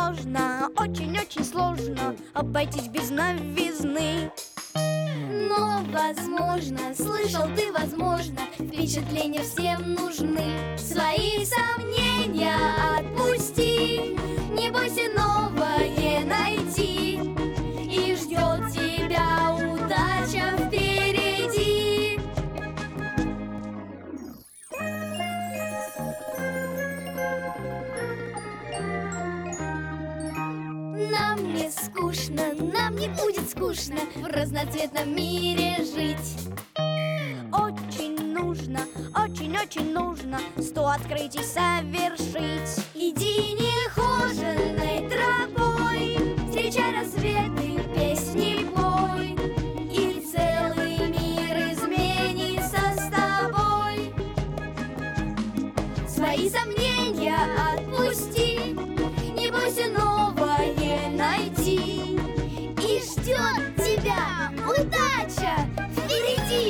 сложно, очень-очень сложно обойтись без новизны. Но возможно, слышал ты, возможно, впечатления всем нужны. Свои сомнения отпусти, не бойся новое найти, и ждет тебя удача впереди. Нам не скучно, нам не будет скучно в разноцветном мире жить. Очень нужно, очень-очень нужно 100 открытий совершить. Иди нехоженной тропой, встречай рассветы, песни пой, и целый мир изменится с тобой. Свои сомнения отпусти, не бойся новое найти, и ждет тебя удача впереди.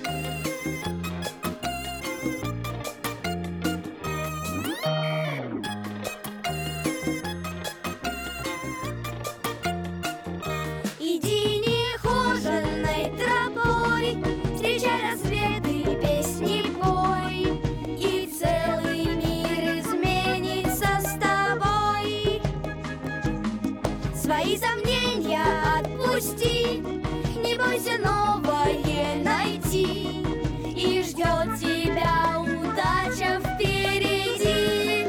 Иди нехоженной тропой, встречай рассветы, песни пой, и целый мир изменится с тобой. Свои сомнения отпусти, не бойся новое найти, и ждет тебя удача впереди.